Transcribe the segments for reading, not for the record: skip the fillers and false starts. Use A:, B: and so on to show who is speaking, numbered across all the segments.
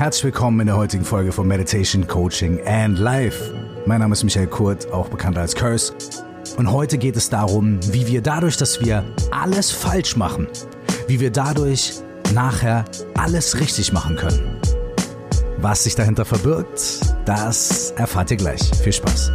A: Herzlich willkommen in der heutigen Folge von Meditation, Coaching and Life. Mein Name ist Michael Kurt, auch bekannt als Curse. Und heute geht es darum, wie wir dadurch, dass wir alles falsch machen, wie wir dadurch nachher alles richtig machen können. Was sich dahinter verbirgt, das erfahrt ihr gleich. Viel Spaß.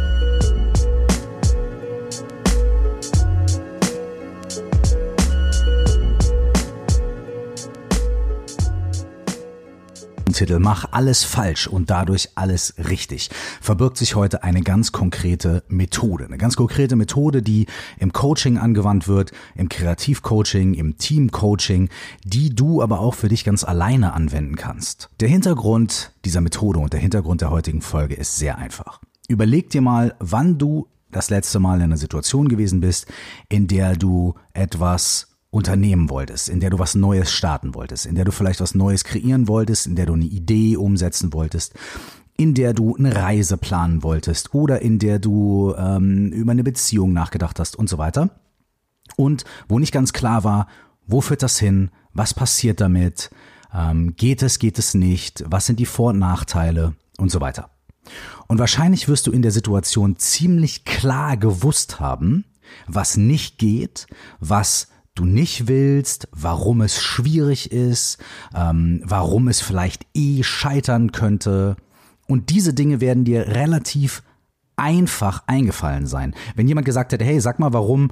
A: Titel Mach alles falsch und dadurch alles richtig verbirgt sich heute eine ganz konkrete Methode. Eine ganz konkrete Methode, die im Coaching angewandt wird, im Kreativcoaching, im Teamcoaching, die du aber auch für dich ganz alleine anwenden kannst. Der Hintergrund dieser Methode und der Hintergrund der heutigen Folge ist sehr einfach. Überleg dir mal, wann du das letzte Mal in einer Situation gewesen bist, in der du etwas unternehmen wolltest, in der du was Neues starten wolltest, in der du vielleicht was Neues kreieren wolltest, in der du eine Idee umsetzen wolltest, in der du eine Reise planen wolltest oder in der du über eine Beziehung nachgedacht hast und so weiter. Und wo nicht ganz klar war, wo führt das hin, was passiert damit, geht es nicht, was sind die Vor- und Nachteile und so weiter. Und wahrscheinlich wirst du in der Situation ziemlich klar gewusst haben, was nicht geht, was du nicht willst, warum es schwierig ist, warum es vielleicht scheitern könnte. Und diese Dinge werden dir relativ einfach eingefallen sein. Wenn jemand gesagt hätte, hey, sag mal, warum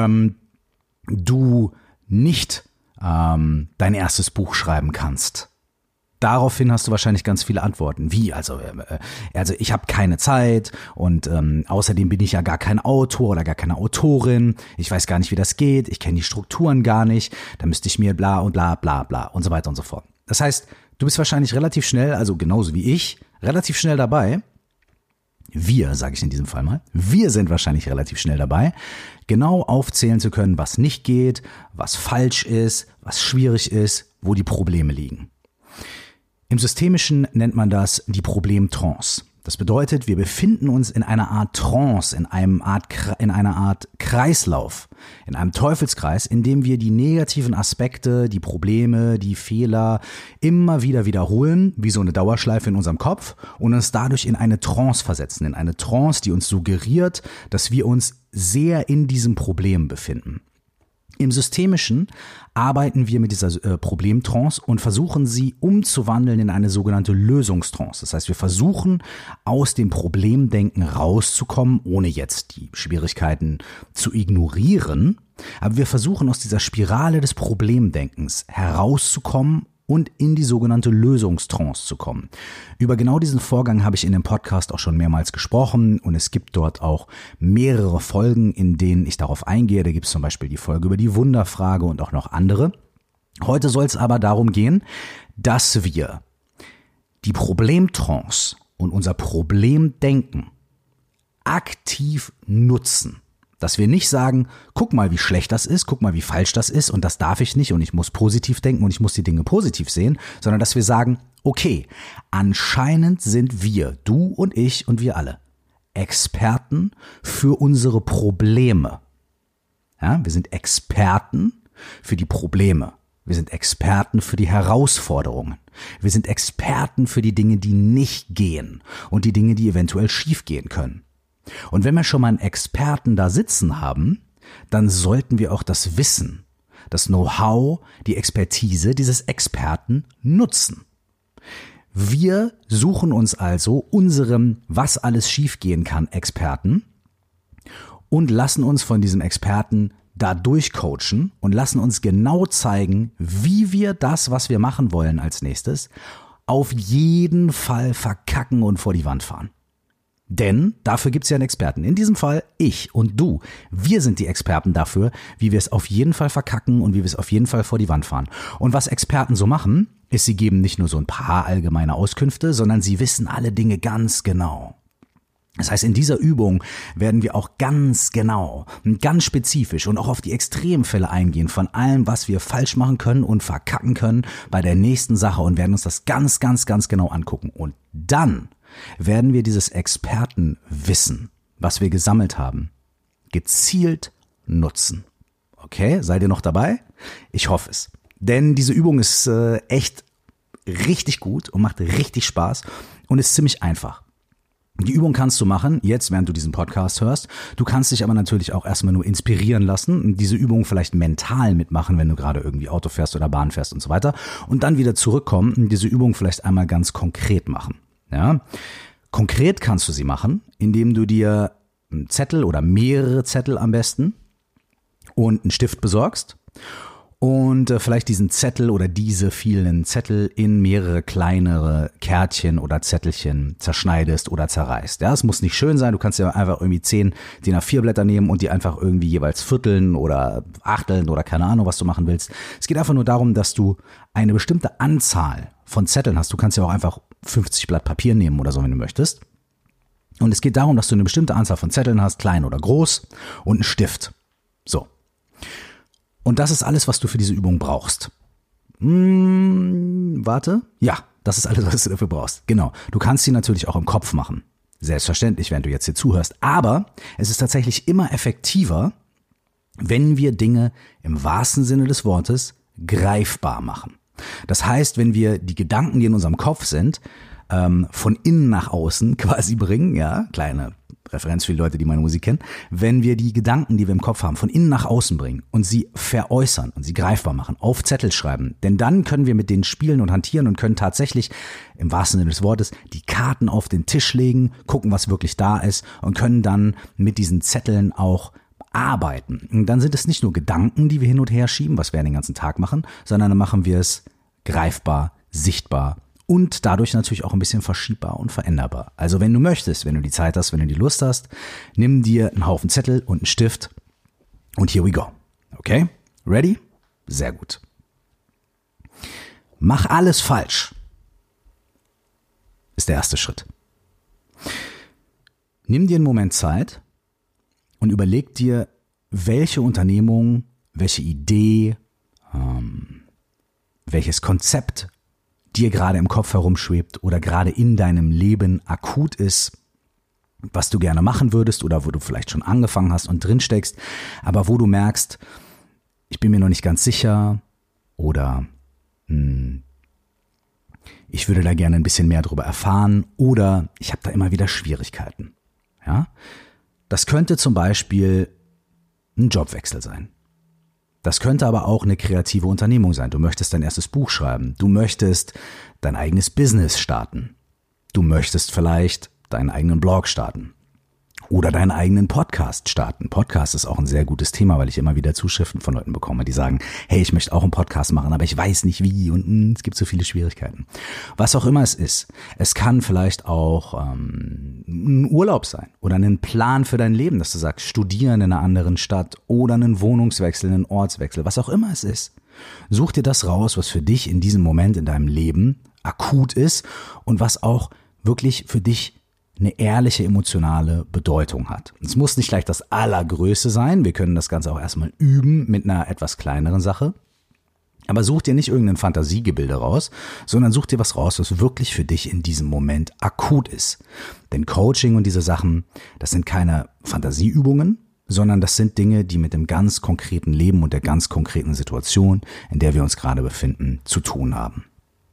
A: du nicht dein erstes Buch schreiben kannst. Daraufhin hast du wahrscheinlich ganz viele Antworten. Wie? Also ich habe keine Zeit und außerdem bin ich ja gar kein Autor oder gar keine Autorin. Ich weiß gar nicht, wie das geht. Ich kenne die Strukturen gar nicht. Da müsste ich mir bla und bla bla bla und so weiter und so fort. Das heißt, du bist wahrscheinlich relativ schnell, also genauso wie ich, relativ schnell dabei. Wir, sage ich in diesem Fall mal, wir sind wahrscheinlich relativ schnell dabei, genau aufzählen zu können, was nicht geht, was falsch ist, was schwierig ist, wo die Probleme liegen. Im Systemischen nennt man das die Problemtrance. Das bedeutet, wir befinden uns in einer Art Trance, in einer Art Kreislauf, in einem Teufelskreis, in dem wir die negativen Aspekte, die Probleme, die Fehler immer wieder wiederholen, wie so eine Dauerschleife in unserem Kopf und uns dadurch in eine Trance versetzen, in eine Trance, die uns suggeriert, dass wir uns sehr in diesem Problem befinden. Im Systemischen arbeiten wir mit dieser Problemtrance und versuchen sie umzuwandeln in eine sogenannte Lösungstrance. Das heißt, wir versuchen aus dem Problemdenken rauszukommen, ohne jetzt die Schwierigkeiten zu ignorieren. Aber wir versuchen aus dieser Spirale des Problemdenkens herauszukommen und in die sogenannte Lösungstrance zu kommen. Über genau diesen Vorgang habe ich in dem Podcast auch schon mehrmals gesprochen und es gibt dort auch mehrere Folgen, in denen ich darauf eingehe. Da gibt es zum Beispiel die Folge über die Wunderfrage und auch noch andere. Heute soll es aber darum gehen, dass wir die Problemtrance und unser Problemdenken aktiv nutzen. Dass wir nicht sagen, guck mal, wie schlecht das ist, guck mal, wie falsch das ist und das darf ich nicht und ich muss positiv denken und ich muss die Dinge positiv sehen, sondern dass wir sagen, okay, anscheinend sind wir, du und ich und wir alle, Experten für unsere Probleme. Ja, wir sind Experten für die Probleme. Wir sind Experten für die Herausforderungen. Wir sind Experten für die Dinge, die nicht gehen und die Dinge, die eventuell schief gehen können. Und wenn wir schon mal einen Experten da sitzen haben, dann sollten wir auch das Wissen, das Know-how, die Expertise dieses Experten nutzen. Wir suchen uns also unserem was alles schiefgehen kann Experten und lassen uns von diesem Experten da durchcoachen und lassen uns genau zeigen, wie wir das, was wir machen wollen als nächstes, auf jeden Fall verkacken und vor die Wand fahren. Denn dafür gibt es ja einen Experten. In diesem Fall ich und du. Wir sind die Experten dafür, wie wir es auf jeden Fall verkacken und wie wir es auf jeden Fall vor die Wand fahren. Und was Experten so machen, ist, sie geben nicht nur so ein paar allgemeine Auskünfte, sondern sie wissen alle Dinge ganz genau. Das heißt, in dieser Übung werden wir auch ganz genau und ganz spezifisch und auch auf die Extremfälle eingehen von allem, was wir falsch machen können und verkacken können bei der nächsten Sache und werden uns das ganz, ganz, ganz genau angucken. Und dann werden wir dieses Expertenwissen, was wir gesammelt haben, gezielt nutzen. Okay, seid ihr noch dabei? Ich hoffe es. Denn diese Übung ist echt richtig gut und macht richtig Spaß und ist ziemlich einfach. Die Übung kannst du machen, jetzt während du diesen Podcast hörst. Du kannst dich aber natürlich auch erstmal nur inspirieren lassen und diese Übung vielleicht mental mitmachen, wenn du gerade irgendwie Auto fährst oder Bahn fährst und so weiter. Und dann wieder zurückkommen und diese Übung vielleicht einmal ganz konkret machen. Ja? Konkret kannst du sie machen, indem du dir einen Zettel oder mehrere Zettel am besten und einen Stift besorgst. Und vielleicht diesen Zettel oder diese vielen Zettel in mehrere kleinere Kärtchen oder Zettelchen zerschneidest oder zerreißt. Ja, es muss nicht schön sein, du kannst ja einfach irgendwie 10 DIN A4 Blätter nehmen und die einfach irgendwie jeweils vierteln oder achteln oder keine Ahnung, was du machen willst. Es geht einfach nur darum, dass du eine bestimmte Anzahl von Zetteln hast. Du kannst ja auch einfach 50 Blatt Papier nehmen oder so, wenn du möchtest. Und es geht darum, dass du eine bestimmte Anzahl von Zetteln hast, klein oder groß, und einen Stift. So. Und das ist alles, was du für diese Übung brauchst. Warte. Ja, das ist alles, was du dafür brauchst. Genau. Du kannst sie natürlich auch im Kopf machen. Selbstverständlich, während du jetzt hier zuhörst. Aber es ist tatsächlich immer effektiver, wenn wir Dinge im wahrsten Sinne des Wortes greifbar machen. Das heißt, wenn wir die Gedanken, die in unserem Kopf sind, von innen nach außen quasi bringen, ja, kleine Referenz für die Leute, die meine Musik kennen, wenn wir die Gedanken, die wir im Kopf haben, von innen nach außen bringen und sie veräußern und sie greifbar machen, auf Zettel schreiben, denn dann können wir mit denen spielen und hantieren und können tatsächlich im wahrsten Sinne des Wortes die Karten auf den Tisch legen, gucken, was wirklich da ist und können dann mit diesen Zetteln auch arbeiten. Und dann sind es nicht nur Gedanken, die wir hin und her schieben, was wir den ganzen Tag machen, sondern dann machen wir es greifbar, sichtbar und dadurch natürlich auch ein bisschen verschiebbar und veränderbar. Also wenn du möchtest, wenn du die Zeit hast, wenn du die Lust hast, nimm dir einen Haufen Zettel und einen Stift und here we go. Okay? Ready? Sehr gut. Mach alles falsch. Ist der erste Schritt. Nimm dir einen Moment Zeit und überleg dir, welche Unternehmung, welche Idee, welches Konzept dir gerade im Kopf herumschwebt oder gerade in deinem Leben akut ist, was du gerne machen würdest oder wo du vielleicht schon angefangen hast und drin steckst, aber wo du merkst, ich bin mir noch nicht ganz sicher oder ich würde da gerne ein bisschen mehr darüber erfahren oder ich habe da immer wieder Schwierigkeiten. Ja? Das könnte zum Beispiel ein Jobwechsel sein. Das könnte aber auch eine kreative Unternehmung sein. Du möchtest dein erstes Buch schreiben. Du möchtest dein eigenes Business starten. Du möchtest vielleicht deinen eigenen Blog starten. Oder deinen eigenen Podcast starten. Podcast ist auch ein sehr gutes Thema, weil ich immer wieder Zuschriften von Leuten bekomme, die sagen, hey, ich möchte auch einen Podcast machen, aber ich weiß nicht wie und es gibt so viele Schwierigkeiten. Was auch immer es ist. Es kann vielleicht auch ein Urlaub sein oder ein Plan für dein Leben, dass du sagst, studieren in einer anderen Stadt oder einen Wohnungswechsel, einen Ortswechsel, was auch immer es ist. Such dir das raus, was für dich in diesem Moment in deinem Leben akut ist und was auch wirklich für dich eine ehrliche emotionale Bedeutung hat. Es muss nicht gleich das Allergrößte sein, wir können das Ganze auch erstmal üben mit einer etwas kleineren Sache, aber such dir nicht irgendein Fantasiegebilde raus, sondern such dir was raus, was wirklich für dich in diesem Moment akut ist. Denn Coaching und diese Sachen, das sind keine Fantasieübungen, sondern das sind Dinge, die mit dem ganz konkreten Leben und der ganz konkreten Situation, in der wir uns gerade befinden, zu tun haben.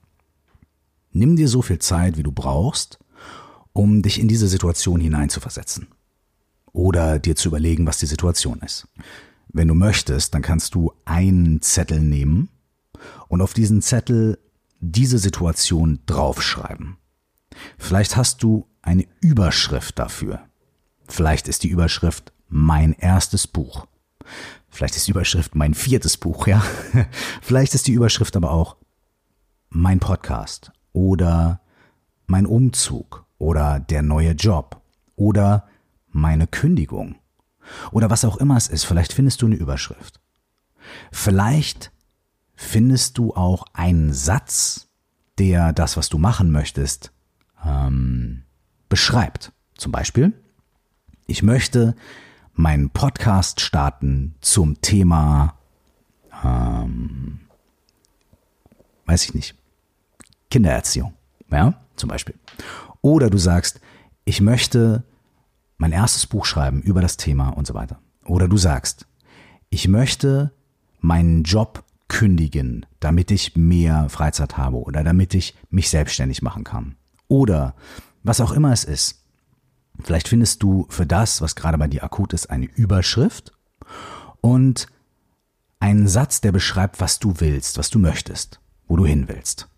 A: Nimm dir so viel Zeit, wie du brauchst, um dich in diese Situation hineinzuversetzen oder dir zu überlegen, was die Situation ist. Wenn du möchtest, dann kannst du einen Zettel nehmen und auf diesen Zettel diese Situation draufschreiben. Vielleicht hast du eine Überschrift dafür. Vielleicht ist die Überschrift mein erstes Buch. Vielleicht ist die Überschrift mein 4. Buch, ja. Vielleicht ist die Überschrift aber auch mein Podcast oder mein Umzug oder der neue Job oder meine Kündigung oder was auch immer es ist. Vielleicht findest du eine Überschrift. Vielleicht findest du auch einen Satz, der das, was du machen möchtest, beschreibt. Zum Beispiel, ich möchte meinen Podcast starten zum Thema, weiß ich nicht, Kindererziehung, ja, zum Beispiel. Oder du sagst, ich möchte mein erstes Buch schreiben über das Thema und so weiter. Oder du sagst, ich möchte meinen Job kündigen, damit ich mehr Freizeit habe oder damit ich mich selbstständig machen kann. Oder was auch immer es ist. Vielleicht findest du für das, was gerade bei dir akut ist, eine Überschrift und einen Satz, der beschreibt, was du willst, was du möchtest, wo du hin willst.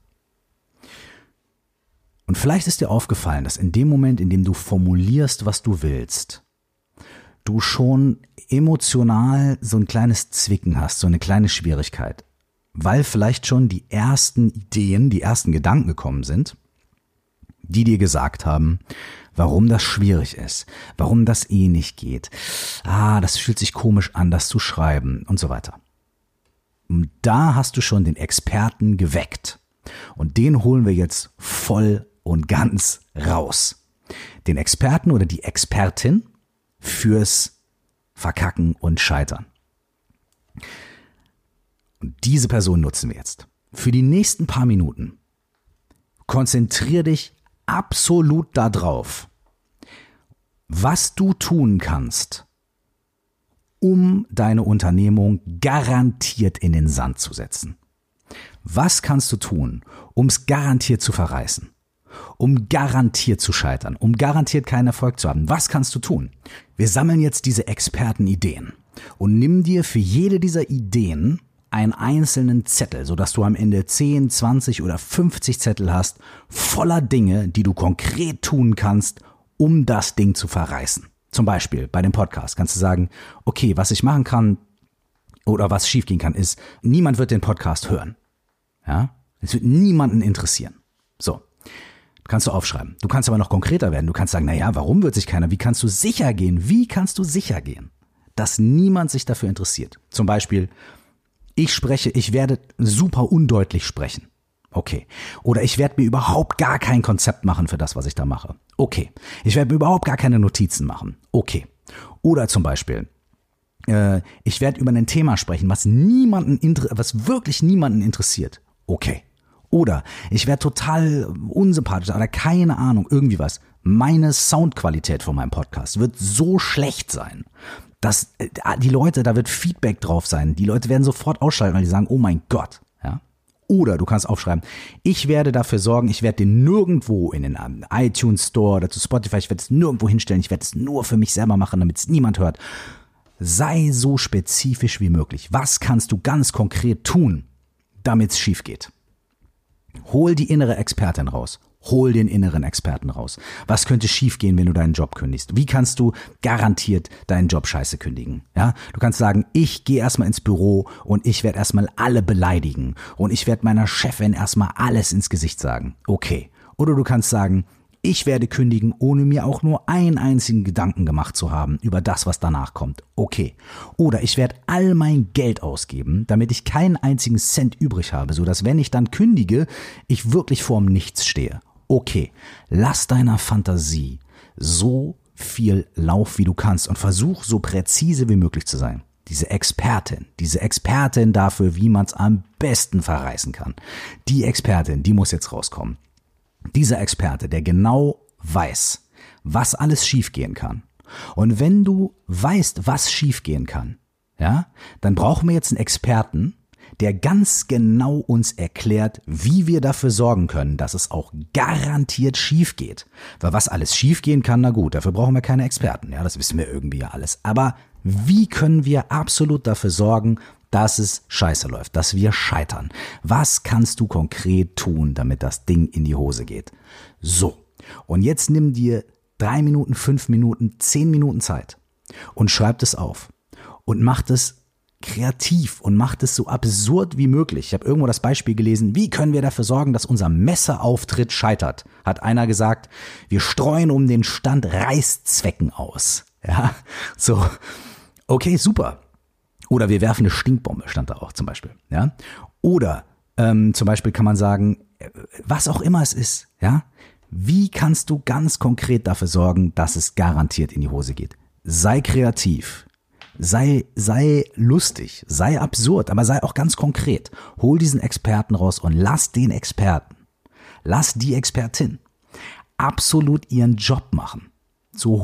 A: Und vielleicht ist dir aufgefallen, dass in dem Moment, in dem du formulierst, was du willst, du schon emotional so ein kleines Zwicken hast, so eine kleine Schwierigkeit, weil vielleicht schon die ersten Ideen, die ersten Gedanken gekommen sind, die dir gesagt haben, warum das schwierig ist, warum das nicht geht. Das fühlt sich komisch an, das zu schreiben und so weiter. Und da hast du schon den Experten geweckt. Und den holen wir jetzt voll und ganz raus. Den Experten oder die Expertin fürs Verkacken und Scheitern. Und diese Person nutzen wir jetzt. Für die nächsten paar Minuten konzentrier dich absolut darauf, was du tun kannst, um deine Unternehmung garantiert in den Sand zu setzen. Was kannst du tun, um es garantiert zu verreißen? Um garantiert zu scheitern, um garantiert keinen Erfolg zu haben. Was kannst du tun? Wir sammeln jetzt diese Expertenideen und nimm dir für jede dieser Ideen einen einzelnen Zettel, sodass du am Ende 10, 20 oder 50 Zettel hast, voller Dinge, die du konkret tun kannst, um das Ding zu verreißen. Zum Beispiel bei dem Podcast kannst du sagen, okay, was ich machen kann oder was schiefgehen kann, ist, niemand wird den Podcast hören. Ja? Es wird niemanden interessieren. So. Kannst du aufschreiben. Du kannst aber noch konkreter werden. Du kannst sagen, naja, warum wird sich keiner? Wie kannst du sicher gehen, dass niemand sich dafür interessiert? Zum Beispiel, ich werde super undeutlich sprechen. Okay. Oder ich werde mir überhaupt gar kein Konzept machen für das, was ich da mache. Okay. Ich werde mir überhaupt gar keine Notizen machen. Okay. Oder zum Beispiel, ich werde über ein Thema sprechen, was wirklich niemanden interessiert. Okay. Oder ich werde total unsympathisch oder keine Ahnung, irgendwie was. Meine Soundqualität von meinem Podcast wird so schlecht sein, dass die Leute, da wird Feedback drauf sein. Die Leute werden sofort ausschalten, weil die sagen, oh mein Gott. Ja? Oder du kannst aufschreiben, ich werde dafür sorgen, ich werde den nirgendwo in den iTunes Store oder zu Spotify, ich werde es nirgendwo hinstellen, ich werde es nur für mich selber machen, damit es niemand hört. Sei so spezifisch wie möglich. Was kannst du ganz konkret tun, damit es schief geht? Hol die innere Expertin raus. Hol den inneren Experten raus. Was könnte schiefgehen, wenn du deinen Job kündigst? Wie kannst du garantiert deinen Job scheiße kündigen? Ja? Du kannst sagen, ich gehe erstmal ins Büro und ich werde erstmal alle beleidigen und ich werde meiner Chefin erstmal alles ins Gesicht sagen. Okay. Oder du kannst sagen, ich werde kündigen, ohne mir auch nur einen einzigen Gedanken gemacht zu haben über das, was danach kommt. Okay. Oder ich werde all mein Geld ausgeben, damit ich keinen einzigen Cent übrig habe, sodass, wenn ich dann kündige, ich wirklich vorm Nichts stehe. Okay. Lass deiner Fantasie so viel Lauf, wie du kannst und versuch, so präzise wie möglich zu sein. Diese Expertin dafür, wie man es am besten verreißen kann. Die Expertin, die muss jetzt rauskommen. Dieser Experte, der genau weiß, was alles schiefgehen kann. Und wenn du weißt, was schiefgehen kann, ja, dann brauchen wir jetzt einen Experten, der ganz genau uns erklärt, wie wir dafür sorgen können, dass es auch garantiert schief geht. Weil was alles schiefgehen kann, na gut, dafür brauchen wir keine Experten. Ja, das wissen wir irgendwie ja alles. Aber wie können wir absolut dafür sorgen, dass es scheiße läuft, dass wir scheitern? Was kannst du konkret tun, damit das Ding in die Hose geht? So, und jetzt nimm dir 3 Minuten, 5 Minuten, 10 Minuten Zeit und schreib es auf und mach das kreativ und mach das so absurd wie möglich. Ich habe irgendwo das Beispiel gelesen, wie können wir dafür sorgen, dass unser Messeauftritt scheitert? Hat einer gesagt, wir streuen um den Stand Reißzwecken aus. Ja, so, okay, super. Oder wir werfen eine Stinkbombe, stand da auch zum Beispiel. Ja? Oder zum Beispiel kann man sagen, was auch immer es ist, ja, wie kannst du ganz konkret dafür sorgen, dass es garantiert in die Hose geht? Sei kreativ, sei lustig, sei absurd, aber sei auch ganz konkret. Hol diesen Experten raus und lass den Experten, lass die Expertin absolut ihren Job machen. Zu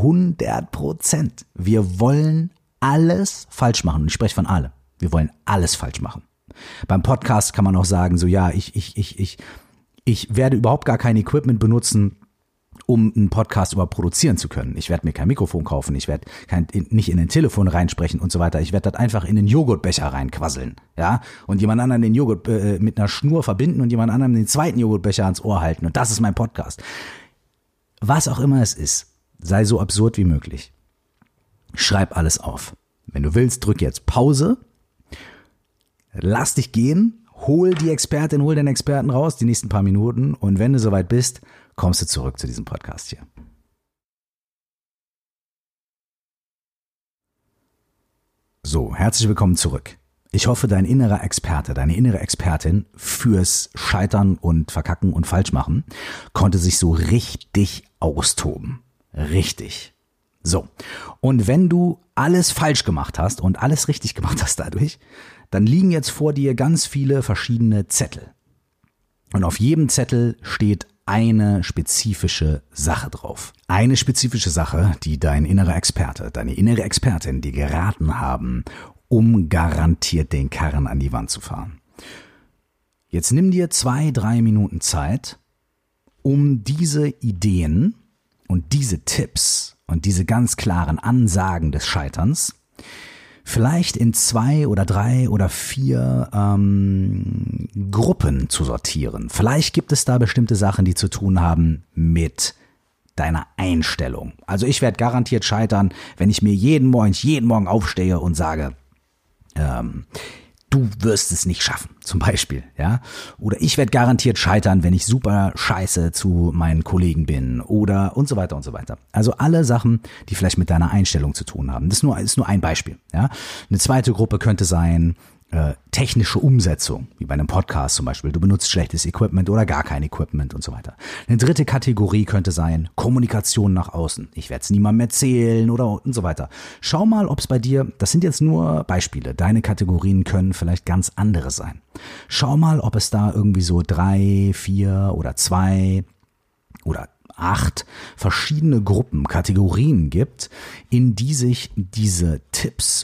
A: 100%. Wir wollen alles falsch machen. Und ich spreche von allem. Wir wollen alles falsch machen. Beim Podcast kann man auch sagen, so ja, ich werde überhaupt gar kein Equipment benutzen, um einen Podcast überhaupt produzieren zu können. Ich werde mir kein Mikrofon kaufen, ich werde nicht in ein Telefon reinsprechen und so weiter. Ich werde das einfach in den Joghurtbecher reinquasseln, ja, und jemand anderen den Joghurt mit einer Schnur verbinden und jemand anderem den zweiten Joghurtbecher ans Ohr halten und das ist mein Podcast. Was auch immer es ist, sei so absurd wie möglich. Schreib alles auf. Wenn du willst, drück jetzt Pause, lass dich gehen, hol die Expertin, hol den Experten raus, die nächsten paar Minuten und wenn du soweit bist, kommst du zurück zu diesem Podcast hier. So, herzlich willkommen zurück. Ich hoffe, dein innerer Experte, deine innere Expertin fürs Scheitern und Verkacken und Falschmachen konnte sich so richtig austoben. Richtig. So, und wenn du alles falsch gemacht hast und alles richtig gemacht hast dadurch, dann liegen jetzt vor dir ganz viele verschiedene Zettel. Und auf jedem Zettel steht eine spezifische Sache drauf. Eine spezifische Sache, die dein innerer Experte, deine innere Expertin dir geraten haben, um garantiert den Karren an die Wand zu fahren. Jetzt nimm dir 2-3 Minuten Zeit, um diese Ideen und diese Tipps und diese ganz klaren Ansagen des Scheiterns vielleicht in 2 oder 3 oder 4 Gruppen zu sortieren. Vielleicht gibt es da bestimmte Sachen, die zu tun haben mit deiner Einstellung. Also ich werde garantiert scheitern, wenn ich mir jeden Morgen aufstehe und sage, du wirst es nicht schaffen, zum Beispiel, ja. Oder ich werde garantiert scheitern, wenn ich super scheiße zu meinen Kollegen bin oder und so weiter und so weiter. Also alle Sachen, die vielleicht mit deiner Einstellung zu tun haben. Das ist nur ein Beispiel, ja. Eine zweite Gruppe könnte sein, technische Umsetzung, wie bei einem Podcast zum Beispiel. Du benutzt schlechtes Equipment oder gar kein Equipment und so weiter. Eine dritte Kategorie könnte sein Kommunikation nach außen. Ich werde es niemandem erzählen oder und so weiter. Schau mal, ob es bei dir, das sind jetzt nur Beispiele, deine Kategorien können vielleicht ganz andere sein. Schau mal, ob es da irgendwie so 3, 4 oder 2 oder 8 verschiedene Gruppen, Kategorien gibt, in die sich diese Tipps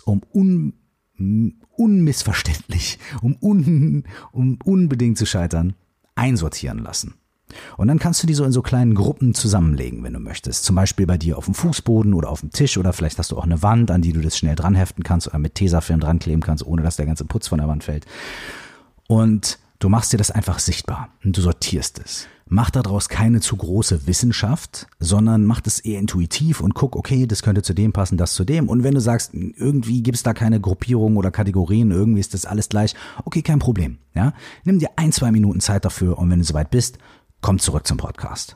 A: unmissverständlich, um unbedingt zu scheitern, einsortieren lassen. Und dann kannst du die so in so kleinen Gruppen zusammenlegen, wenn du möchtest. Zum Beispiel bei dir auf dem Fußboden oder auf dem Tisch oder vielleicht hast du auch eine Wand, an die du das schnell dran heften kannst oder mit Tesafilm dran kleben kannst, ohne dass der ganze Putz von der Wand fällt. Und du machst dir das einfach sichtbar und du sortierst es. Mach daraus keine zu große Wissenschaft, sondern mach das eher intuitiv und guck, okay, das könnte zu dem passen, das zu dem. Und wenn du sagst, irgendwie gibt es da keine Gruppierung oder Kategorien, irgendwie ist das alles gleich, okay, kein Problem. Ja? Nimm dir 1-2 Minuten Zeit dafür und wenn du soweit bist, komm zurück zum Podcast.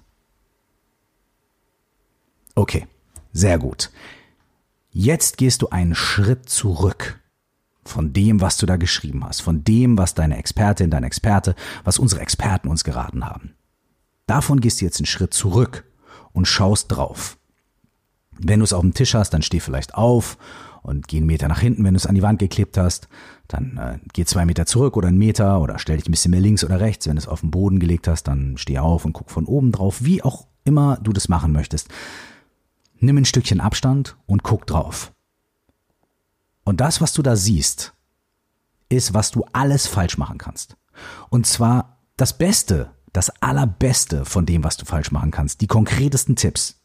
A: Okay, sehr gut. Jetzt gehst du einen Schritt zurück von dem, was du da geschrieben hast, von dem, was deine Expertin, dein Experte, was unsere Experten uns geraten haben. Davon gehst du jetzt einen Schritt zurück und schaust drauf. Wenn du es auf dem Tisch hast, dann steh vielleicht auf und geh 1 Meter nach hinten. Wenn du es an die Wand geklebt hast, dann geh 2 Meter zurück oder 1 Meter oder stell dich ein bisschen mehr links oder rechts. Wenn du es auf den Boden gelegt hast, dann steh auf und guck von oben drauf, wie auch immer du das machen möchtest. Nimm ein Stückchen Abstand und guck drauf. Und das, was du da siehst, ist, was du alles falsch machen kannst. Und zwar das Beste, das Allerbeste von dem, was du falsch machen kannst. Die konkretesten Tipps.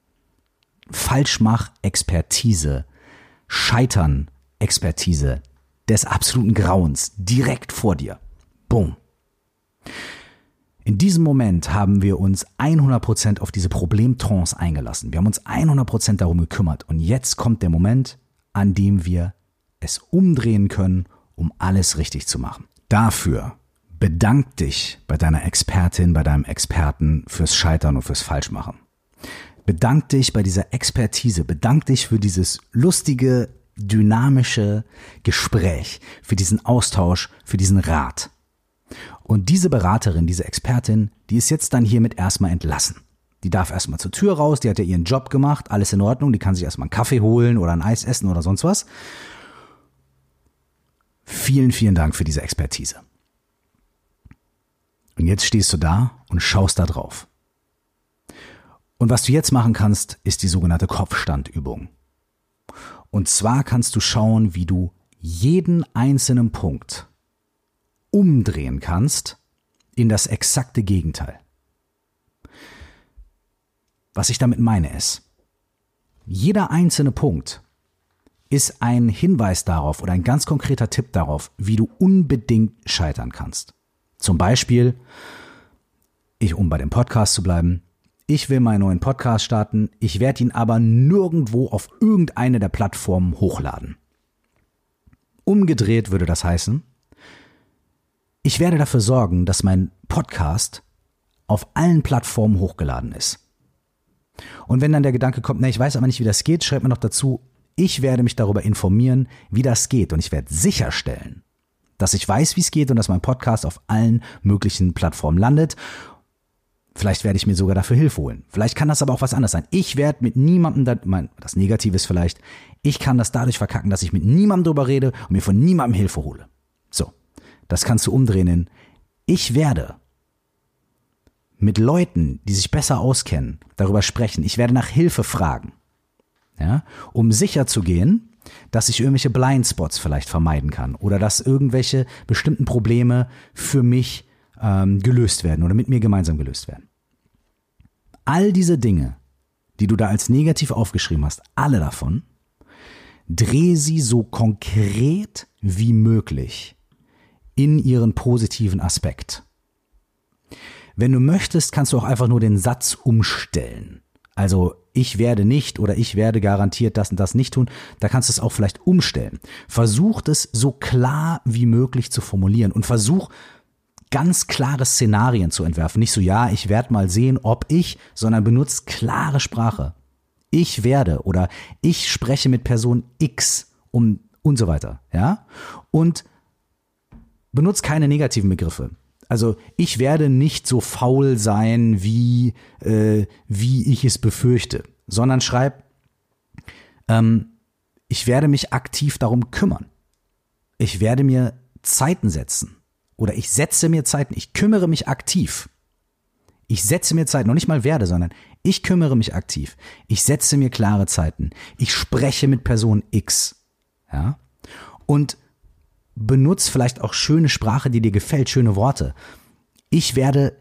A: Falschmach-Expertise, Scheitern-Expertise des absoluten Grauens direkt vor dir. Boom. In diesem Moment haben wir uns 100% auf diese Problemtrance eingelassen. Wir haben uns 100% darum gekümmert. Und jetzt kommt der Moment, an dem wir es umdrehen können, um alles richtig zu machen. Dafür bedank dich bei deiner Expertin, bei deinem Experten fürs Scheitern und fürs Falschmachen. Bedank dich bei dieser Expertise, bedank dich für dieses lustige, dynamische Gespräch, für diesen Austausch, für diesen Rat. Und diese Beraterin, diese Expertin, die ist jetzt dann hiermit erstmal entlassen. Die darf erstmal zur Tür raus, die hat ja ihren Job gemacht, alles in Ordnung, die kann sich erstmal einen Kaffee holen oder ein Eis essen oder sonst was. Vielen, vielen Dank für diese Expertise. Und jetzt stehst du da und schaust da drauf. Und was du jetzt machen kannst, ist die sogenannte Kopfstandübung. Und zwar kannst du schauen, wie du jeden einzelnen Punkt umdrehen kannst in das exakte Gegenteil. Was ich damit meine ist, jeder einzelne Punkt ist ein Hinweis darauf oder ein ganz konkreter Tipp darauf, wie du unbedingt scheitern kannst. Zum Beispiel, um bei dem Podcast zu bleiben, ich will meinen neuen Podcast starten, ich werde ihn aber nirgendwo auf irgendeine der Plattformen hochladen. Umgedreht würde das heißen, ich werde dafür sorgen, dass mein Podcast auf allen Plattformen hochgeladen ist. Und wenn dann der Gedanke kommt, ich weiß aber nicht, wie das geht, schreibt mir noch dazu, ich werde mich darüber informieren, wie das geht und ich werde sicherstellen, dass ich weiß, wie es geht und dass mein Podcast auf allen möglichen Plattformen landet. Vielleicht werde ich mir sogar dafür Hilfe holen. Vielleicht kann das aber auch was anderes sein. Ich werde mit niemandem, das Negative ist vielleicht, ich kann das dadurch verkacken, dass ich mit niemandem darüber rede und mir von niemandem Hilfe hole. So, das kannst du umdrehen in, ich werde mit Leuten, die sich besser auskennen, darüber sprechen. Ich werde nach Hilfe fragen, ja, um sicher zu gehen, dass ich irgendwelche Blindspots vielleicht vermeiden kann oder dass irgendwelche bestimmten Probleme für mich gelöst werden oder mit mir gemeinsam gelöst werden. All diese Dinge, die du da als negativ aufgeschrieben hast, alle davon, dreh sie so konkret wie möglich in ihren positiven Aspekt. Wenn du möchtest, kannst du auch einfach nur den Satz umstellen. Also ich werde nicht oder ich werde garantiert das und das nicht tun. Da kannst du es auch vielleicht umstellen. Versuch es so klar wie möglich zu formulieren und versuch ganz klare Szenarien zu entwerfen. Nicht so, ja, ich werde mal sehen, ob ich, sondern benutzt klare Sprache. Ich werde oder ich spreche mit Person X und so weiter. Ja? Und benutzt keine negativen Begriffe. Also ich werde nicht so faul sein, wie ich es befürchte, sondern schreib, ich werde mich aktiv darum kümmern. Ich werde mir Zeiten setzen. Oder ich setze mir Zeiten, ich kümmere mich aktiv. Ich setze mir Zeiten, noch nicht mal werde, sondern ich kümmere mich aktiv. Ich setze mir klare Zeiten. Ich spreche mit Person X. Ja? Und benutze vielleicht auch schöne Sprache, die dir gefällt, schöne Worte. Ich werde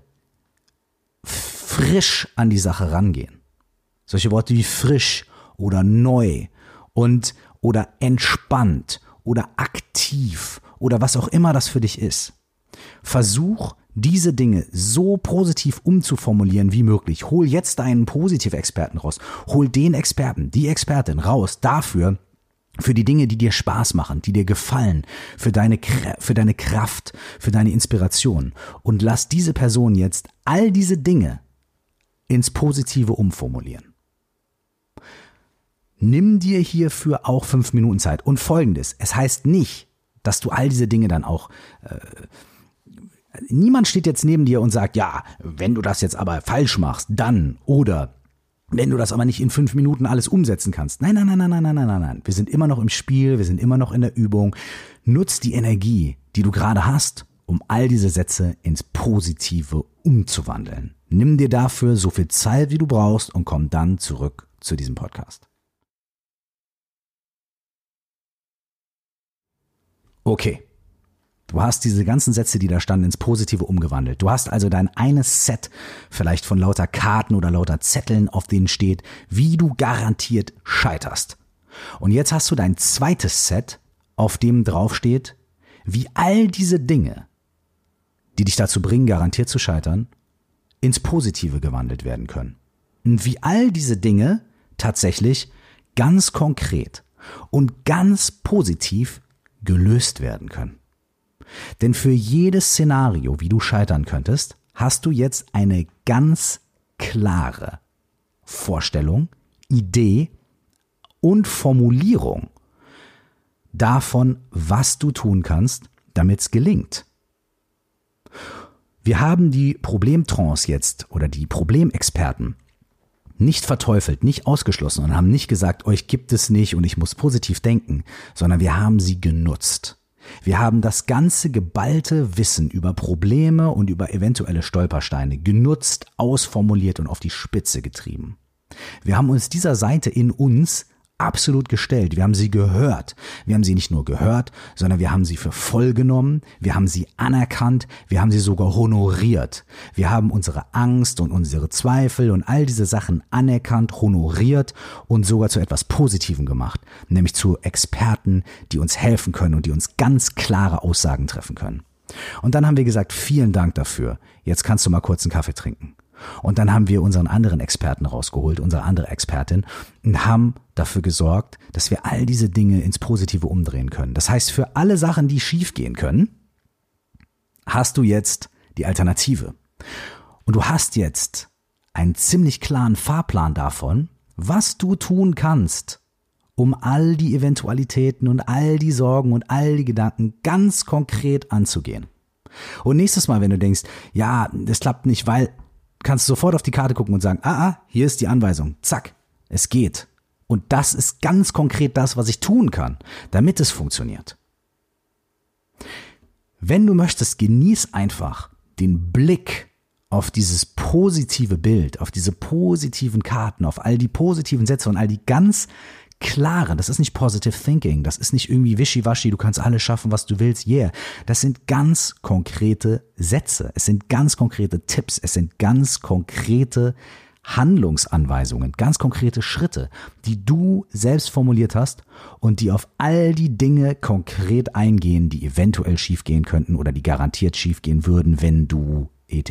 A: frisch an die Sache rangehen. Solche Worte wie frisch oder neu oder entspannt oder aktiv oder was auch immer das für dich ist. Versuch, diese Dinge so positiv umzuformulieren wie möglich. Hol jetzt deinen Positiv-Experten raus. Hol den Experten, die Expertin raus dafür, für die Dinge, die dir Spaß machen, die dir gefallen, für deine Kraft, für deine Inspiration. Und lass diese Person jetzt all diese Dinge ins Positive umformulieren. Nimm dir hierfür auch 5 Minuten Zeit. Und Folgendes, es heißt nicht, dass du all diese Dinge dann auch niemand steht jetzt neben dir und sagt, ja, wenn du das jetzt aber falsch machst, dann oder wenn du das aber nicht in 5 Minuten alles umsetzen kannst. Nein. Wir sind immer noch im Spiel, wir sind immer noch in der Übung. Nutz die Energie, die du gerade hast, um all diese Sätze ins Positive umzuwandeln. Nimm dir dafür so viel Zeit, wie du brauchst und komm dann zurück zu diesem Podcast. Okay. Du hast diese ganzen Sätze, die da standen, ins Positive umgewandelt. Du hast also dein eines Set vielleicht von lauter Karten oder lauter Zetteln, auf denen steht, wie du garantiert scheiterst. Und jetzt hast du dein zweites Set, auf dem drauf steht, wie all diese Dinge, die dich dazu bringen, garantiert zu scheitern, ins Positive gewandelt werden können. Und wie all diese Dinge tatsächlich ganz konkret und ganz positiv gelöst werden können. Denn für jedes Szenario, wie du scheitern könntest, hast du jetzt eine ganz klare Vorstellung, Idee und Formulierung davon, was du tun kannst, damit es gelingt. Wir haben die Problemtrance jetzt oder die Problemexperten nicht verteufelt, nicht ausgeschlossen und haben nicht gesagt, euch gibt es nicht und ich muss positiv denken, sondern wir haben sie genutzt. Wir haben das ganze geballte Wissen über Probleme und über eventuelle Stolpersteine genutzt, ausformuliert und auf die Spitze getrieben. Wir haben uns dieser Seite in uns absolut gestellt. Wir haben sie gehört. Wir haben sie nicht nur gehört, sondern wir haben sie für voll genommen. Wir haben sie anerkannt. Wir haben sie sogar honoriert. Wir haben unsere Angst und unsere Zweifel und all diese Sachen anerkannt, honoriert und sogar zu etwas Positivem gemacht. Nämlich zu Experten, die uns helfen können und die uns ganz klare Aussagen treffen können. Und dann haben wir gesagt, vielen Dank dafür. Jetzt kannst du mal kurz einen Kaffee trinken. Und dann haben wir unseren anderen Experten rausgeholt, unsere andere Expertin, und haben dafür gesorgt, dass wir all diese Dinge ins Positive umdrehen können. Das heißt, für alle Sachen, die schief gehen können, hast du jetzt die Alternative. Und du hast jetzt einen ziemlich klaren Fahrplan davon, was du tun kannst, um all die Eventualitäten und all die Sorgen und all die Gedanken ganz konkret anzugehen. Und nächstes Mal, wenn du denkst, ja, das klappt nicht, weil, kannst du sofort auf die Karte gucken und sagen, hier ist die Anweisung, zack, es geht. Und das ist ganz konkret das, was ich tun kann, damit es funktioniert. Wenn du möchtest, genieß einfach den Blick auf dieses positive Bild, auf diese positiven Karten, auf all die positiven Sätze und all die ganz klaren, das ist nicht Positive Thinking, das ist nicht irgendwie wischiwaschi, du kannst alles schaffen, was du willst, das sind ganz konkrete Sätze, es sind ganz konkrete Tipps, es sind ganz konkrete Handlungsanweisungen, ganz konkrete Schritte, die du selbst formuliert hast und die auf all die Dinge konkret eingehen, die eventuell schiefgehen könnten oder die garantiert schiefgehen würden, wenn du etc. ...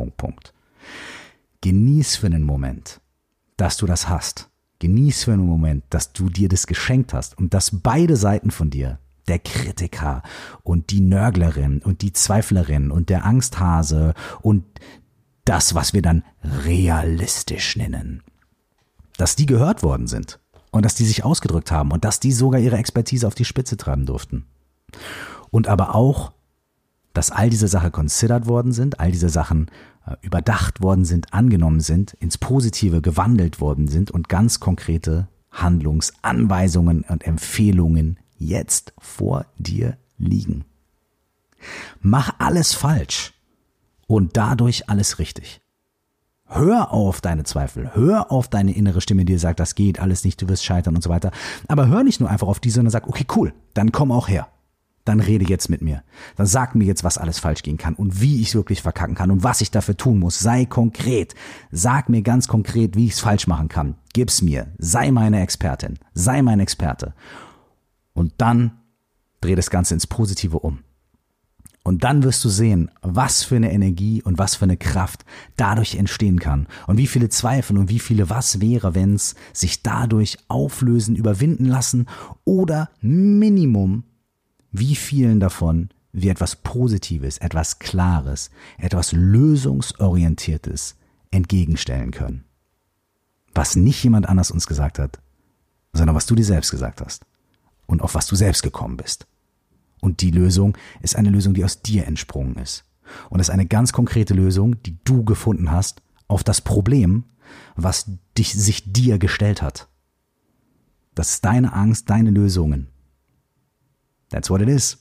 A: Genieß für einen Moment, dass du das hast. Genieß für einen Moment, dass du dir das geschenkt hast und dass beide Seiten von dir, der Kritiker und die Nörglerin und die Zweiflerin und der Angsthase und das, was wir dann realistisch nennen, dass die gehört worden sind und dass die sich ausgedrückt haben und dass die sogar ihre Expertise auf die Spitze treiben durften. Und aber auch, dass all diese Sachen considered worden sind, all diese Sachen überdacht worden sind, angenommen sind, ins Positive gewandelt worden sind und ganz konkrete Handlungsanweisungen und Empfehlungen jetzt vor dir liegen. Mach alles falsch und dadurch alles richtig. Hör auf deine Zweifel, hör auf deine innere Stimme, die dir sagt, das geht alles nicht, du wirst scheitern und so weiter. Aber hör nicht nur einfach auf die, sondern sag, okay, cool, dann komm auch her. Dann rede jetzt mit mir. Dann sag mir jetzt, was alles falsch gehen kann und wie ich es wirklich verkacken kann und was ich dafür tun muss. Sei konkret. Sag mir ganz konkret, wie ich es falsch machen kann. Gib's mir. Sei meine Expertin. Sei mein Experte. Und dann dreh das Ganze ins Positive um. Und dann wirst du sehen, was für eine Energie und was für eine Kraft dadurch entstehen kann. Und wie viele Zweifel und wie viele was wäre, wenn's sich dadurch auflösen, überwinden lassen oder Minimum wie vielen davon wir etwas Positives, etwas Klares, etwas Lösungsorientiertes entgegenstellen können. Was nicht jemand anders uns gesagt hat, sondern was du dir selbst gesagt hast und auf was du selbst gekommen bist. Und die Lösung ist eine Lösung, die aus dir entsprungen ist. Und es ist eine ganz konkrete Lösung, die du gefunden hast auf das Problem, was sich dir gestellt hat. Das ist deine Angst, deine Lösungen. That's what it is.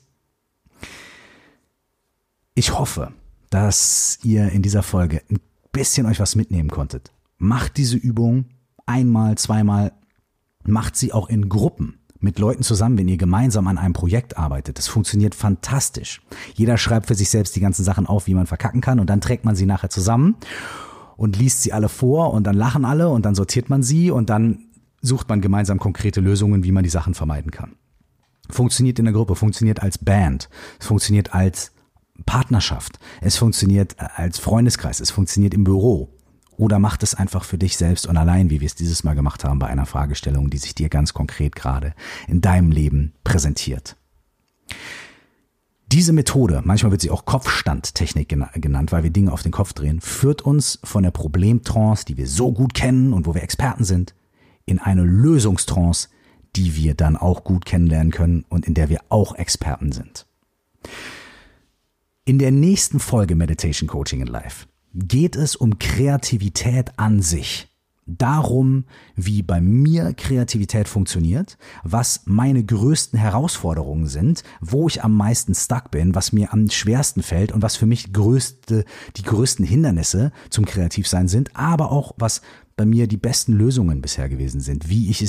A: Ich hoffe, dass ihr in dieser Folge ein bisschen euch was mitnehmen konntet. Macht diese Übung einmal, zweimal, macht sie auch in Gruppen mit Leuten zusammen, wenn ihr gemeinsam an einem Projekt arbeitet. Das funktioniert fantastisch. Jeder schreibt für sich selbst die ganzen Sachen auf, wie man verkacken kann und dann trägt man sie nachher zusammen und liest sie alle vor und dann lachen alle und dann sortiert man sie und dann sucht man gemeinsam konkrete Lösungen, wie man die Sachen vermeiden kann. Funktioniert in der Gruppe, funktioniert als Band, es funktioniert als Partnerschaft, es funktioniert als Freundeskreis, es funktioniert im Büro. Oder macht es einfach für dich selbst und allein, wie wir es dieses Mal gemacht haben bei einer Fragestellung, die sich dir ganz konkret gerade in deinem Leben präsentiert. Diese Methode, manchmal wird sie auch Kopfstandtechnik genannt, weil wir Dinge auf den Kopf drehen, führt uns von der Problemtrance, die wir so gut kennen und wo wir Experten sind, in eine Lösungstrance, die wir dann auch gut kennenlernen können und in der wir auch Experten sind. In der nächsten Folge Meditation Coaching in Life geht es um Kreativität an sich. Darum, wie bei mir Kreativität funktioniert, was meine größten Herausforderungen sind, wo ich am meisten stuck bin, was mir am schwersten fällt und was für mich die größten Hindernisse zum Kreativsein sind, aber auch was bei mir die besten Lösungen bisher gewesen sind, wie ich es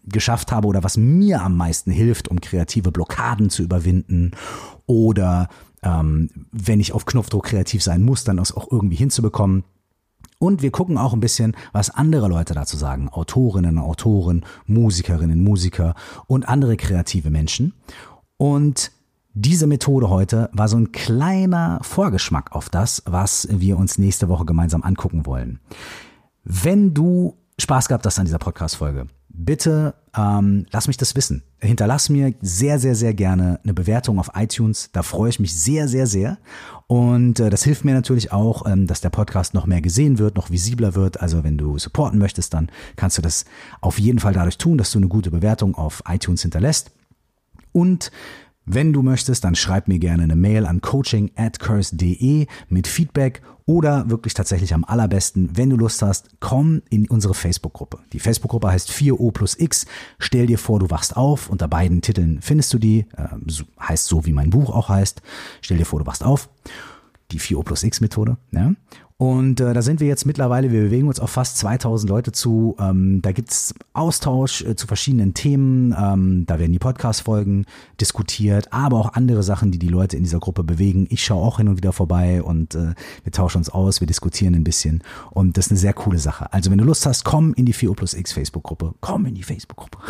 A: geschafft habe oder was mir am meisten hilft, um kreative Blockaden zu überwinden oder wenn ich auf Knopfdruck kreativ sein muss, dann das auch irgendwie hinzubekommen. Und wir gucken auch ein bisschen, was andere Leute dazu sagen. Autorinnen, Autoren, Musikerinnen, Musiker und andere kreative Menschen. Und diese Methode heute war so ein kleiner Vorgeschmack auf das, was wir uns nächste Woche gemeinsam angucken wollen. Wenn du Spaß gehabt hast an dieser Podcast-Folge, bitte lass mich das wissen. Hinterlass mir sehr, sehr, sehr gerne eine Bewertung auf iTunes. Da freue ich mich sehr, sehr, sehr. Und das hilft mir natürlich auch, dass der Podcast noch mehr gesehen wird, noch visibler wird. Also wenn du supporten möchtest, dann kannst du das auf jeden Fall dadurch tun, dass du eine gute Bewertung auf iTunes hinterlässt. Und wenn du möchtest, dann schreib mir gerne eine Mail an coaching@curse.de mit Feedback oder wirklich tatsächlich am allerbesten, wenn du Lust hast, komm in unsere Facebook-Gruppe. Die Facebook-Gruppe heißt 4O+X. Stell dir vor, du wachst auf. Unter beiden Titeln findest du die. Heißt so, wie mein Buch auch heißt. Stell dir vor, du wachst auf. Die 4O+X-Methode. Ja? Und da sind wir jetzt mittlerweile, wir bewegen uns auf fast 2000 Leute zu. Da gibt's Austausch zu verschiedenen Themen. Da werden die Podcast-Folgen diskutiert, aber auch andere Sachen, die die Leute in dieser Gruppe bewegen. Ich schaue auch hin und wieder vorbei und wir tauschen uns aus, wir diskutieren ein bisschen. Und das ist eine sehr coole Sache. Also wenn du Lust hast, komm in die 4O+X Facebook-Gruppe. Komm in die Facebook-Gruppe.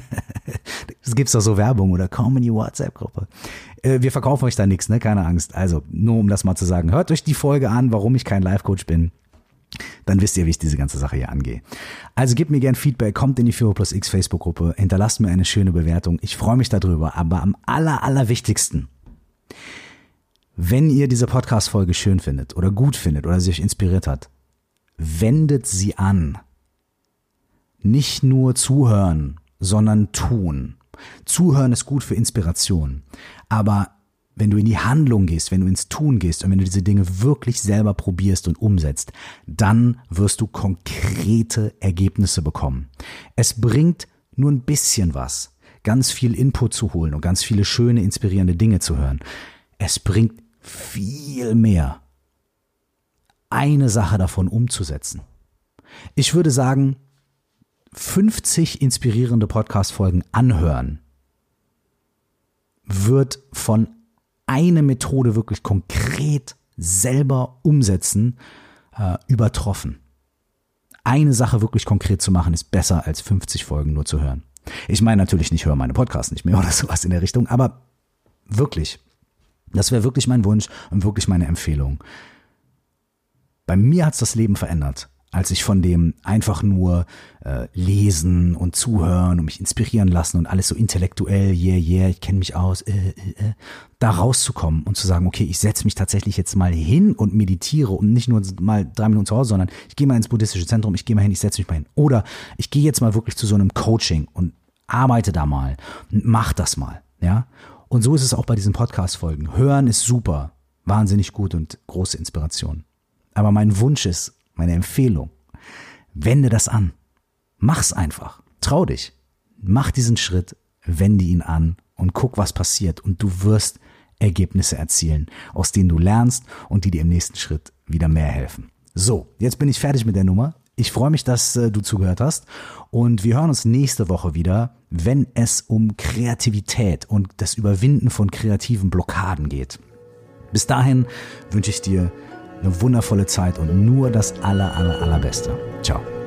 A: Es gibt's doch so Werbung oder komm in die WhatsApp-Gruppe. Wir verkaufen euch da nichts, ne? Keine Angst. Also nur um das mal zu sagen, hört euch die Folge an, warum ich kein Life-Coach bin. Dann wisst ihr, wie ich diese ganze Sache hier angehe. Also gebt mir gern Feedback, kommt in die 4O+X Facebook-Gruppe, hinterlasst mir eine schöne Bewertung. Ich freue mich darüber, aber am allerwichtigsten, wenn ihr diese Podcast-Folge schön findet oder gut findet oder sie euch inspiriert hat, wendet sie an. Nicht nur zuhören, sondern tun. Zuhören ist gut für Inspiration, aber wenn du in die Handlung gehst, wenn du ins Tun gehst und wenn du diese Dinge wirklich selber probierst und umsetzt, dann wirst du konkrete Ergebnisse bekommen. Es bringt nur ein bisschen was, ganz viel Input zu holen und ganz viele schöne, inspirierende Dinge zu hören. Es bringt viel mehr, eine Sache davon umzusetzen. Ich würde sagen, 50 inspirierende Podcast-Folgen anhören wird von einer Methode wirklich konkret selber umsetzen übertroffen. Eine Sache wirklich konkret zu machen ist besser als 50 Folgen nur zu hören. Ich meine natürlich nicht, höre meine Podcasts nicht mehr oder sowas in der Richtung, aber wirklich, das wäre wirklich mein Wunsch und wirklich meine Empfehlung. Bei mir hat es das Leben verändert, als ich von dem einfach nur lesen und zuhören und mich inspirieren lassen und alles so intellektuell, ich kenne mich aus, da rauszukommen und zu sagen, okay, ich setze mich tatsächlich jetzt mal hin und meditiere und nicht nur mal 3 Minuten zu Hause, sondern ich gehe mal ins buddhistische Zentrum, ich gehe mal hin, ich setze mich mal hin. Oder ich gehe jetzt mal wirklich zu so einem Coaching und arbeite da mal und mach das mal, ja. Und so ist es auch bei diesen Podcast-Folgen. Hören ist super, wahnsinnig gut und große Inspiration. Aber mein Wunsch ist, meine Empfehlung, wende das an. Mach's einfach. Trau dich. Mach diesen Schritt, wende ihn an und guck, was passiert. Und du wirst Ergebnisse erzielen, aus denen du lernst und die dir im nächsten Schritt wieder mehr helfen. So, jetzt bin ich fertig mit der Nummer. Ich freue mich, dass du zugehört hast. Und wir hören uns nächste Woche wieder, wenn es um Kreativität und das Überwinden von kreativen Blockaden geht. Bis dahin wünsche ich dir eine wundervolle Zeit und nur das Allerbeste. Ciao.